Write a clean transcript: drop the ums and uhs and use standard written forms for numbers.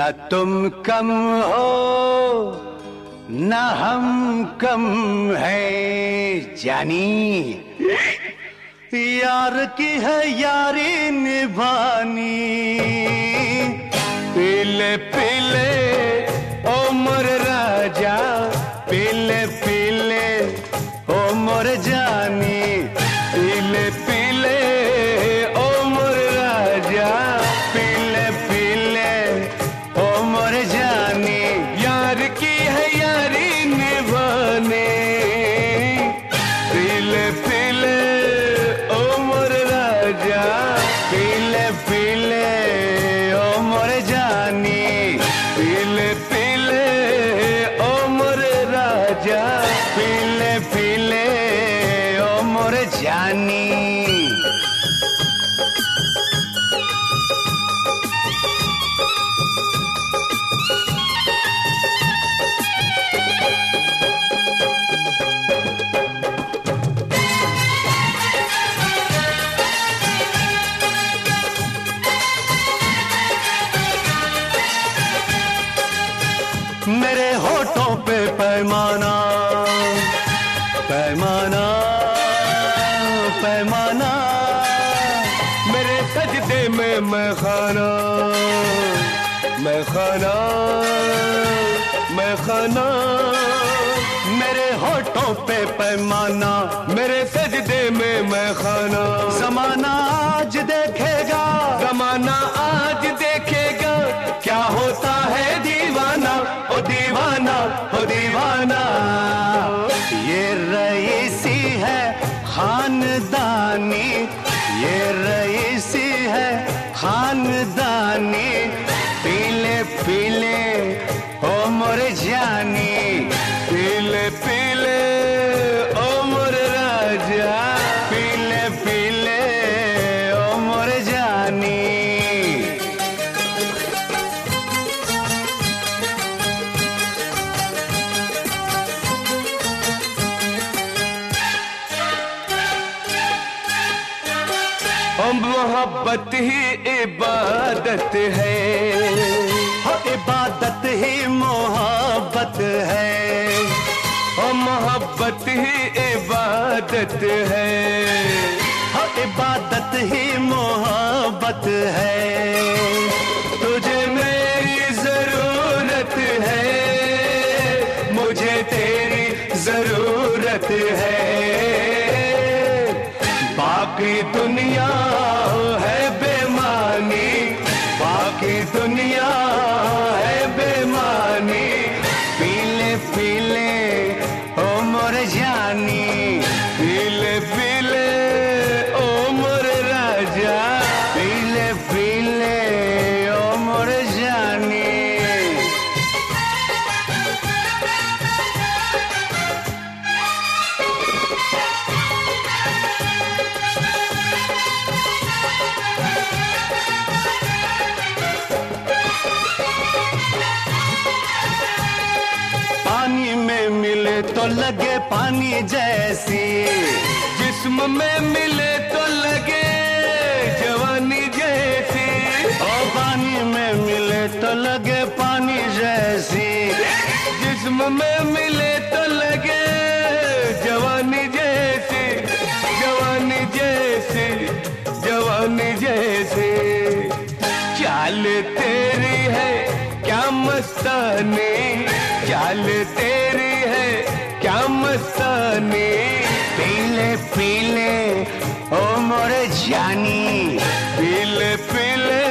न तुम कम हो न हम कम है जानी, यार की है यारी निभानी। पीले पीले ओ मोर राजा, पीले पीले ओ मोर जानी, पीले पीले ओ मोर राजा, पीले पीले ओ मोर जानी। यार की है यारी निभाने, पीले पीले ओ मोर राजा, पीले पीले ओ मोर जानी, पीले पीले ओ मोर राजा, पीले पीले ओ मोर जानी। मेरे होठों पे पैमाना पैमाना पैमाना, मेरे सजदे में मैं खाना मैं खाना मैं खाना। मेरे होठों पे पैमाना, मेरे सजदे में मैं खाना। ज़माना आज देखेगा, ज़माना आज देखेगा, क्या होता है दीवाना ओ दीवाना ओ दीवाना। ये रईसी है खानदानी, ये रईसी है खानदानी, पीले पीले ओ मोर जानी, पीले पीले ओ मोर राजा, पीले पीले ओ मोर जानी। मोहब्बत ही इबादत है, हो इबादत ही मोहब्बत है, हो मोहब्बत ही इबादत है, हो इबादत ही मोहब्बत है। तुझे मेरी जरूरत है, मुझे तेरी जरूरत है, बाकी दुनिया है बेमानी, बाकी दुनिया है बेमानी। पीले पीले ओ मोर जानी, पीले पीले ओ मोर राजा, पीले पीले ओ मोर जानी। पानी में मिले तो लगे पानी जैसी, जिस्म में मिले तो लगे जवानी जैसी। ओ पानी में मिले तो लगे पानी जैसी, जिस्म में मिले तो लगे जवानी जैसी, जवानी जैसी जवानी जैसी। चाल तेरी है क्या मस्तानी, चाल तेरी है क्या मस्तानी, पीले पीले ओ मोर जानी, पीले पीले